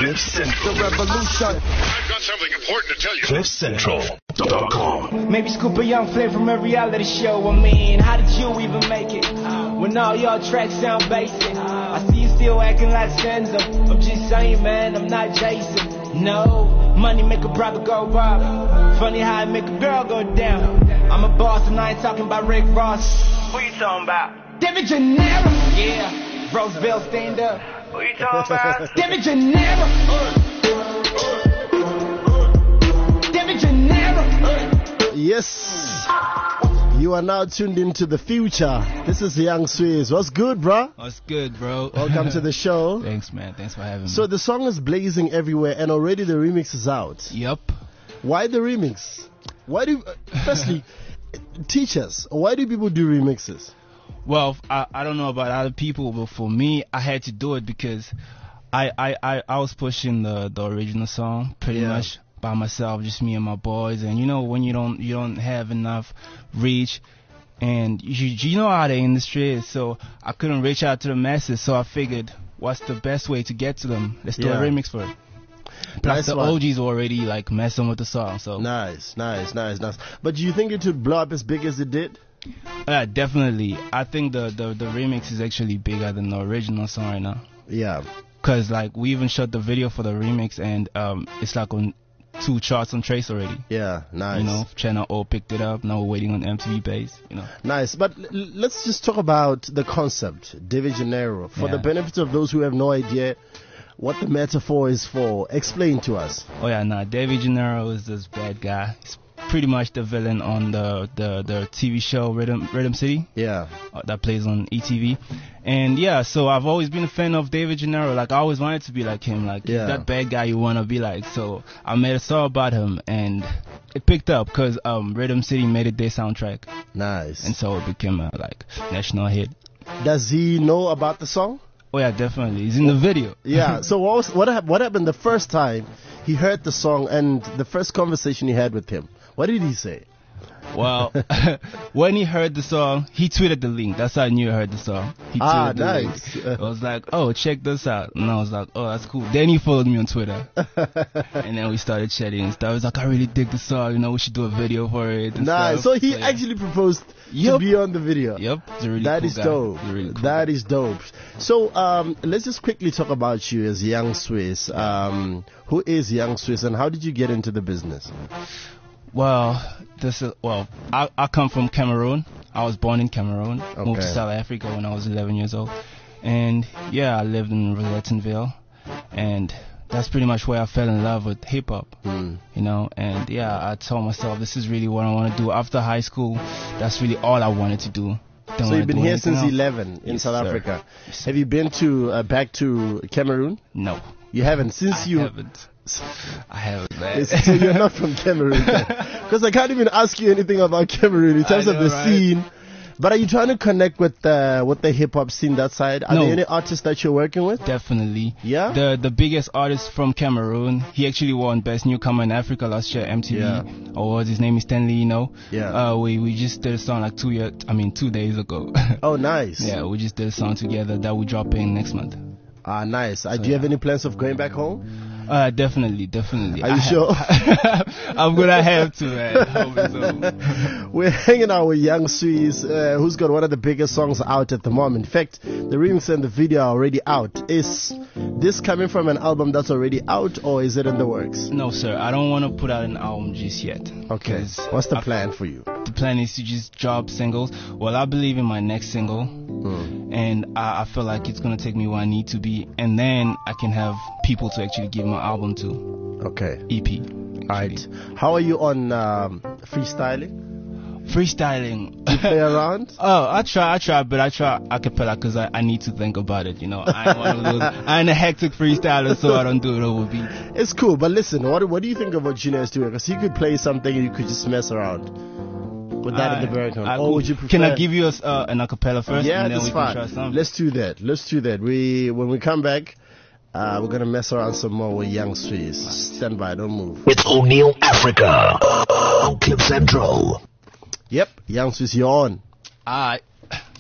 The revolution. I've got something important to tell you. CliffCentral.com. Maybe scoop a young flame from a reality show. I mean, how did you even make it? When all your tracks sound basic. I see you still acting like Senzo. I'm just saying, man, I'm not Jason. No, money make a brother go wild. Funny how it make a girl go down. I'm a boss and I ain't talking about Rick Ross. What you talking about? David Gennaro. Yeah, Roosevelt stand up. What you talking about? David Gennaro. David Gennaro. Yes. You are now tuned into the future. This is Young Swiss. What's good, bro? What's good, bro? Welcome to the show. Thanks, man. Thanks for having me. So the song is blazing everywhere, and already the remix is out. Yep. Why the remix? Why do? Firstly, teach us. Why do people do remixes? Well, I don't know about other people, but for me, I had to do it because I was pushing the original song pretty much by myself, just me and my boys. And you know, when you don't have enough reach, and you know how the industry is, so I couldn't reach out to the masses. So I figured, what's the best way to get to them? Let's do a remix for it. Plus the OGs already like messing with the song. So nice. But do you think it would blow up as big as it did? Definitely. I think the remix is actually bigger than the original song right now. Yeah. Cause like we even shot the video for the remix, and it's like on 2 charts on Trace already. Yeah, nice. You know, Channel O picked it up. Now we're waiting on MTV Base. You know. Nice. But let's just talk about the concept, David Gennaro. For the benefit of those who have no idea what the metaphor is for, explain to us. Oh yeah, David Gennaro is this bad guy. He's pretty much the villain on the TV show Rhythm City. Yeah. That plays on ETV. And yeah, so I've always been a fan of David Gennaro. Like I always wanted to be like him. Like he's that bad guy you want to be like. So I made a song about him, and it picked up because Rhythm City made it their soundtrack. Nice. And so it became a like national hit. Does he know about the song? Oh yeah, definitely. He's in the video. Yeah. So what happened the first time he heard the song and the first conversation he had with him? What did he say? Well, when he heard the song, he tweeted the link. That's how I knew I heard the song. He tweeted the nice. link. I was like, oh, check this out. And I was like, oh, that's cool. Then he followed me on Twitter. And then we started chatting and stuff. I was like, I really dig the song. You know, we should do a video for it. And nice. stuff. So he actually proposed to be on the video. Yep. He's a really that cool is guy. dope. Really cool that guy. is dope. So let's just quickly talk about you as Young Swiss. Who is Young Swiss, and how did you get into the business? Well, I come from Cameroon. I was born in Cameroon. Okay. Moved to South Africa when I was 11 years old. And yeah, I lived in Rosettenville. And that's pretty much where I fell in love with hip hop. You know, and yeah, I told myself this is really what I want to do. After high school, that's really all I wanted to do. So you've been here since 11 in South Africa. Yes, have you been to back to Cameroon? No. You haven't? I haven't, man. So you're not from Cameroon, because I can't even ask you anything about Cameroon in terms of the scene. But are you trying to connect with the hip hop scene that side? Are there any artists that you're working with? Definitely. Yeah. The biggest artist from Cameroon. He actually won Best Newcomer in Africa last year, MTV Awards. His name is Stanley. You know. Yeah. We just did a song like 2 days ago. Oh, nice. Yeah, we just did a song together that we drop in next month. Ah, nice. Do you have any plans of going back home? Definitely. Are you sure? I'm gonna have to, man. Hope so. We're hanging out with Young Swiss, who's got one of the biggest songs out at the moment. In fact, the remix and the video are already out. Is this coming from an album that's already out, or is it in the works? No, sir. I don't want to put out an album just yet. Okay. What's the plan for you? The plan is to just drop singles. Well, I believe in my next single, and I feel like it's gonna take me where I need to be, and then I can have people to actually give my album to. Okay. EP. All right. How are you on freestyling? Freestyling. You play around? Oh, I try, but I try acapella because I need to think about it. You know, I ain't a hectic freestyler, so I don't do it over beats. It's cool, but listen, what do you think of what Junior is doing? Because he could play something and you could just mess around with that in the baritone. Or would you prefer? Can I give you an acapella first? Yeah, and then that's we fine. Can try something? Let's do that. When we come back, we're gonna mess around some more with Young Swiss. Stand by, don't move. It's O'Neill Africa on Cliff Central. Yep, Young Swiss, you're on. Alright,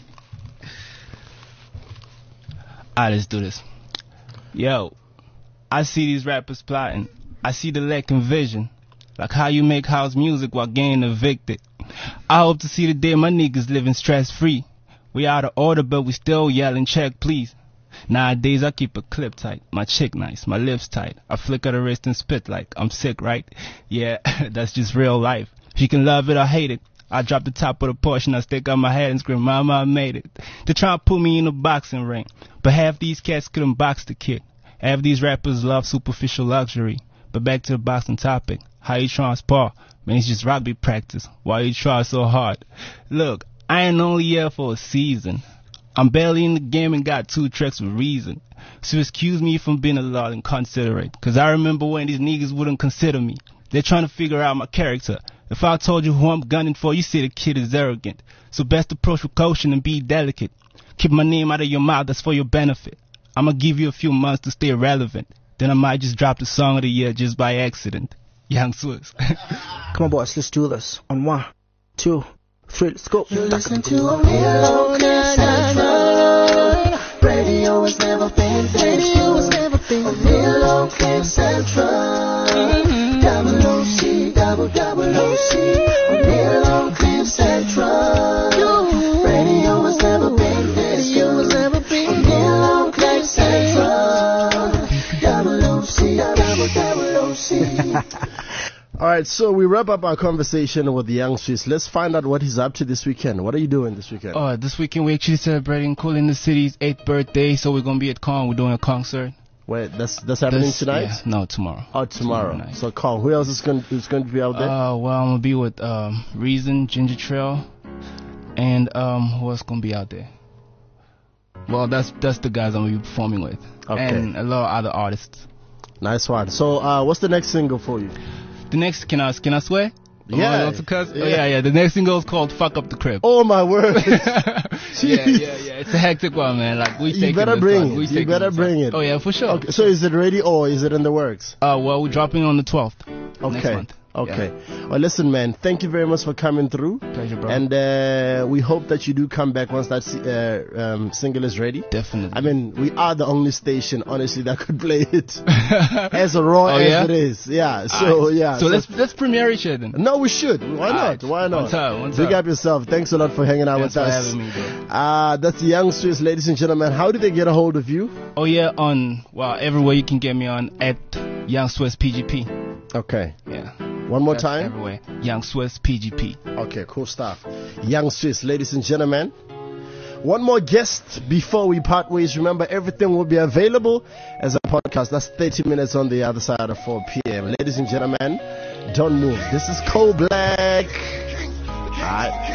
let's do this. Yo, I see these rappers plotting. I see the lack in vision. Like how you make house music while getting evicted. I hope to see the day my niggas living stress free. We out of order, but we still yelling check, please. Nowadays I keep a clip tight. My chick nice, my lips tight. I flicker the wrist and spit like I'm sick, right? Yeah, that's just real life. She can love it or hate it. I drop the top of the Porsche and I stick out my head and scream, Mama, I made it. They try to put me in a boxing ring, but half these cats couldn't box the kid. Half these rappers love superficial luxury. But back to the boxing topic. How you trying to spar? Man, it's just rugby practice. Why you try so hard? Look, I ain't only here for a season. I'm barely in the game and got 2 tracks with reason. So excuse me if I'm being a lot inconsiderate. Cause I remember when these niggas wouldn't consider me. They're trying to figure out my character. If I told you who I'm gunning for, you say the kid is arrogant. So best approach with caution and be delicate. Keep my name out of your mouth, that's for your benefit. I'ma give you a few months to stay relevant. Then I might just drop the song of the year just by accident. Young Swiss. Come on, boys, let's do this. On 1, 2, 3, let's go. You listen to a real Central. Radio has never been a real Cliff Central. Double OC, double OC. A real Cliff Central. Radio has never been this good. A real Cliff Central. Double OC, double OC. All right, so we wrap up our conversation with the Young Swiss. Let's find out what he's up to this weekend. What are you doing this weekend? This weekend we're actually celebrating Cool in the City's 8th birthday, so we're going to be at Kong. We're doing a concert. Wait, that's happening tonight? Yeah, no, tomorrow. Oh, tomorrow. Night. So Kong, who else is going to be out there? Well, I'm going to be with Reason, Ginger Trail, and who else going to be out there? Well, that's the guys I'm going to be performing with. Okay. And a lot of other artists. Nice one. So what's the next single for you? The next, can I swear? Yeah. Yeah. The next single is called Fuck Up the Crib. Oh my word. yeah. It's a hectic one, man. Like You better bring it. Oh yeah, for sure. Okay. So is it ready or is it in the works? Well, we're dropping on the 12th. Next month. Okay. Yeah. Well, listen, man. Thank you very much for coming through. Pleasure, bro. And we hope that you do come back once that single is ready. Definitely. I mean, we are the only station, honestly, that could play it as raw as it is. Yeah. So yeah. So let's premiere each other then. No, we should. Why not? Why not? One time. Big up yourself. Thanks a lot for hanging out with us. Thanks for having me, bro. That's the Young Swiss, ladies and gentlemen. How do they get a hold of you? Oh yeah, everywhere you can get me on at Young Swiss PGP. Okay. Yeah. One more time. Everywhere. Young Swiss PGP. Okay, cool stuff. Young Swiss, ladies and gentlemen. One more guest before we part ways. Remember, everything will be available as a podcast. That's 30 minutes on the other side of 4 p.m. Ladies and gentlemen, don't move. This is Cole Black. All right.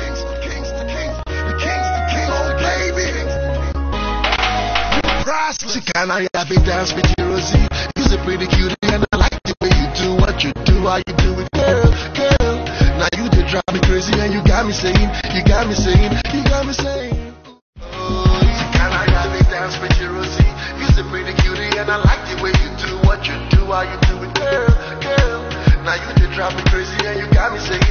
Can I have a dance with you, Rosie? You're so pretty cutie and I like the way you do what you do, how you do it, girl. Now you did drive me crazy and you got me saying. Oh, can I have a dance with you, Rosie? You're so pretty cutie and I like the way you do what you do, how you do it, girl. Now you did drive me crazy and you got me saying.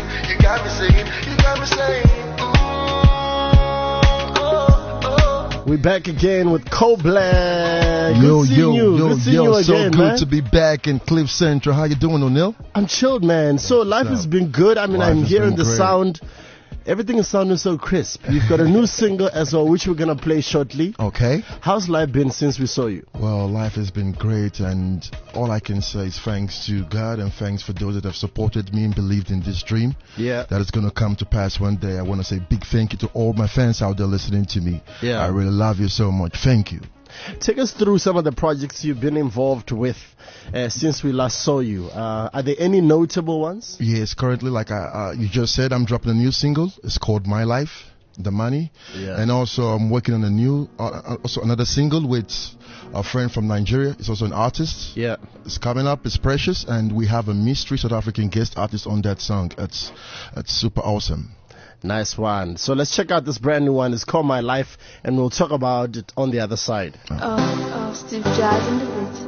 We're back again with Cole Black. Yo, Good seeing you so again, good man. to be back in Cliff Central. How you doing, O'Neill? I'm chilled, man. So life has been good. I mean, I'm hearing the sound. Everything is sounding so crisp. You've got a new single as well, which we're going to play shortly. Okay. How's life been since we saw you? Well, life has been great, and all I can say is thanks to God and thanks for those that have supported me and believed in this dream. Yeah. That it's going to come to pass one day. I want to say big thank you to all my fans out there listening to me. Yeah. I really love you so much. Thank you. Take us through some of the projects you've been involved with since we last saw you. Are there any notable ones? Yes, currently, like you just said, I'm dropping a new single. It's called My Life, The Money. Yeah. And also I'm working on another single with a friend from Nigeria. It's also an artist. Yeah. It's coming up. It's Precious. And we have a mystery South African guest artist on that song. It's super awesome. Nice one. So let's check out this brand new one. It's called My Life, and we'll talk about it on the other side. Steve Jazz in the beats.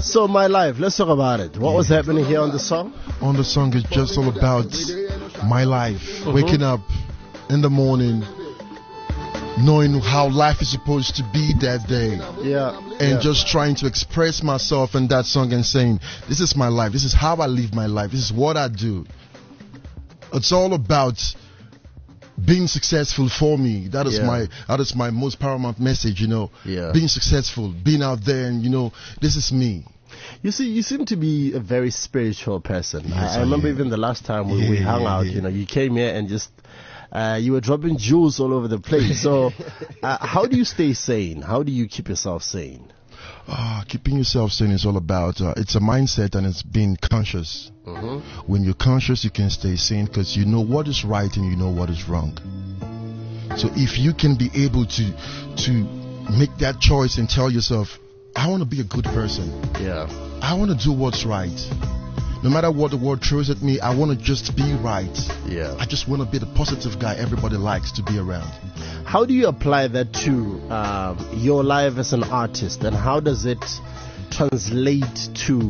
So, My Life, let's talk about it. What was happening here on the song? On the song, it's just all about my life. Waking up in the morning, knowing how life is supposed to be that day. And just trying to express myself in that song and saying, this is my life. This is how I live my life. This is what I do. It's all about being successful for me. That is my most paramount message, Being successful, being out there, and this is me. You see, you seem to be a very spiritual person. Yes, I remember even the last time we hung out, you came here and just you were dropping jewels all over the place. So how do you stay sane? How do you keep yourself sane? Keeping yourself sane is all about, it's a mindset, and it's being conscious. When you're conscious, you can stay sane because you know what is right and you know what is wrong. So if you can be able to make that choice and tell yourself, I want to be a good person. I want to do what's right. No matter what the world throws at me, I want to just be right. I just want to be the positive guy everybody likes to be around. How do you apply that to your life as an artist, and how does it translate to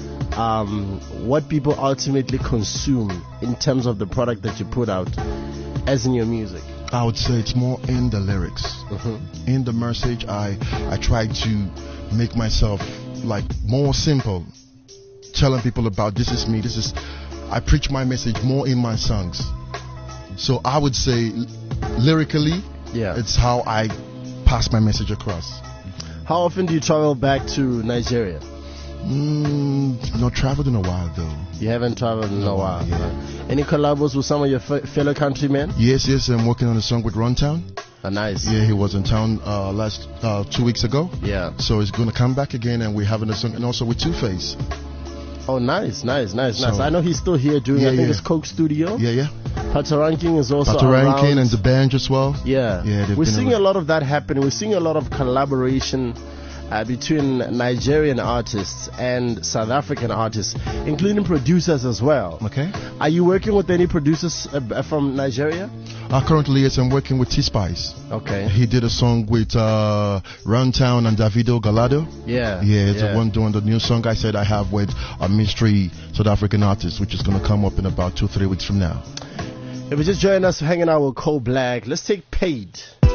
what people ultimately consume in terms of the product that you put out, as in your music? I would say it's more in the lyrics. In the message, I try to make myself like more simple, telling people about this is me, I preach my message more in my songs. So I would say lyrically, it's how I pass my message across. How often do you travel back to Nigeria? Not traveled in a while though. You haven't traveled in a while. Any collabos with some of your fellow countrymen? Yes, I'm working on a song with Runtown. Nice. Yeah, he was in town last 2 weeks ago. So he's going to come back again, and we're having a song, and also with Two-Face. Oh, nice. I know he's still here doing, I think it's Coke Studio. Patoranking is also Patoranking and the band as well. We're seeing a lot of that happening. We're seeing a lot of collaboration between Nigerian artists and South African artists, including producers as well. Okay. Are you working with any producers from Nigeria? Currently, yes, I'm working with T-Spice. Okay. He did a song with Runtown and Davido Galado. It's the one doing the new song I said I have with a mystery South African artist, which is going to come up in about 2-3 weeks from now. If you just join us hanging out with Cole Black, let's take Paid.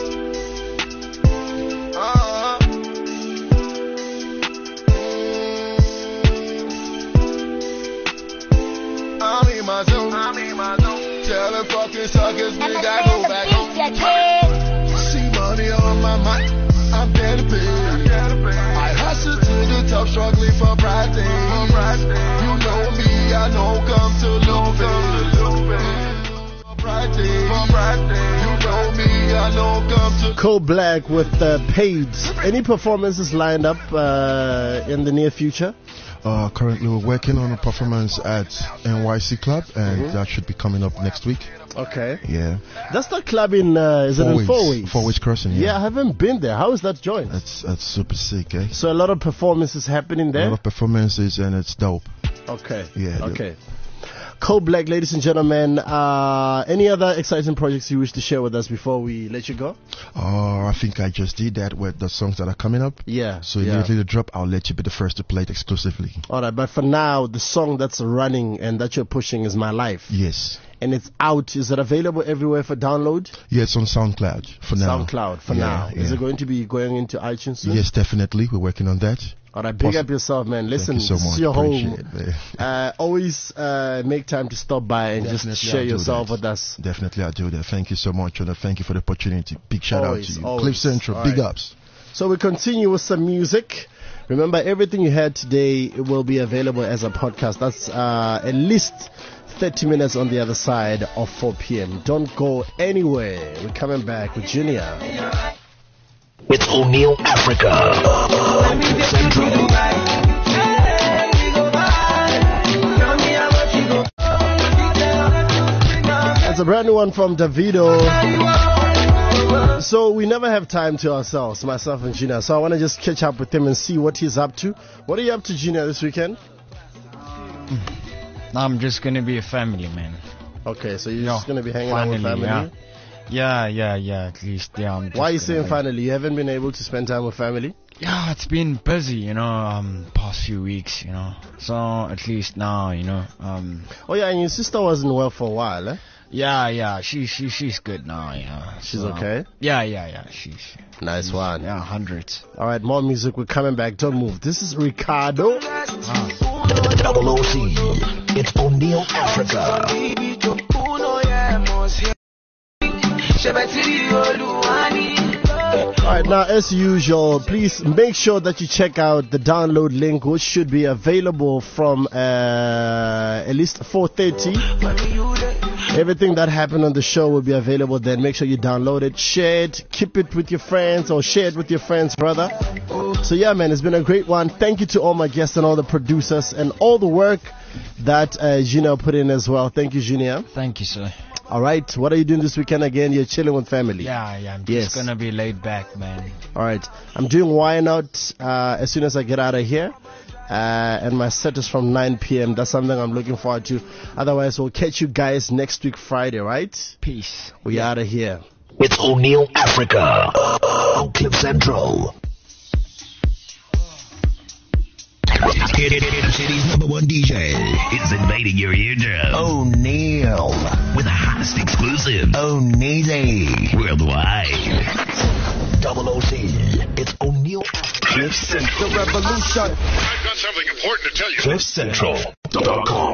I'm in my zone. Tell the fucking suckers, nigga, go back home. See money on my mind, I'm getting paid. I hustle to the top, struggling for pride. You know me, I know come to look for pride. You know me, I know come to. Cole Black with Paid. Any performances lined up in the near future? Currently we're working on a performance at NYC Club, and that should be coming up next week. Okay. Yeah. That's the club in, is it in 4 weeks? 4 Ways Crossing, I haven't been there. How is that joint? That's super sick, eh? So a lot of performances happening there? A lot of performances, and it's dope. Okay. Yeah. Okay. Cole Black, ladies and gentlemen, any other exciting projects you wish to share with us before we let you go? I think I just did that with the songs that are coming up. So immediately the drop, I'll let you be the first to play it exclusively. Alright, but for now, the song that's running and that you're pushing is My Life. Yes. And it's out. Is it available everywhere for download? Yeah, it's on SoundCloud for now. SoundCloud for now. Is it going to be going into iTunes soon? Yes, definitely. We're working on that. Alright, big up yourself, man. Listen, Thank you so this much. is your Appreciate home. Always make time to stop by and Definitely, just share yourself with us. Definitely, I'll do that. Thank you so much, and thank you for the opportunity. Big shout out to you. Cliff Central, big ups. So we continue with some music. Remember, everything you heard today will be available as a podcast. That's at least 30 minutes on the other side of 4 p.m. Don't go anywhere. We're coming back with Junior. It's O'Neill Africa. It's a brand new one from Davido. So we never have time to ourselves, myself and Gina. So I want to just catch up with him and see what he's up to. What are you up to, Gina, this weekend? I'm just going to be a family man. Okay, so you're just going to be hanging out with family? Yeah, at least. Yeah. Why are you saying finally? You haven't been able to spend time with family? Yeah, it's been busy, past few weeks, So at least now, Oh yeah, and your sister wasn't well for a while, eh? Yeah, she's good now, She's So, okay? Yeah, she's Nice one. Yeah, hundreds. All right, more music. We're coming back. Don't move. This is Ricardo. Double OC. It's O'Neill Africa. Alright, now as usual, please make sure that you check out the download link, which should be available from at least 4:30. Everything that happened on the show will be available then. Make sure you download it, share it, keep it with your friends, or share it with your friends, brother. So yeah, man, it's been a great one. Thank you to all my guests and all the producers and all the work that Junior put in as well. Thank you, Junior. Thank you, sir. All right, what are you doing this weekend again? You're chilling with family. Yeah, I'm just gonna be laid back, man. All right, I'm doing Why Not as soon as I get out of here. And my set is from 9 p.m. That's something I'm looking forward to. Otherwise, we'll catch you guys next week Friday, right? Peace. We out of here. It's O'Neill Africa on Clip Central. City's #1 DJ is invading your eardrum. O'Neill with the hottest exclusive. O'Neezy worldwide. Double OC. It's O'Neill Africa. The revolution. I've got something important to tell you. CliffCentral.com.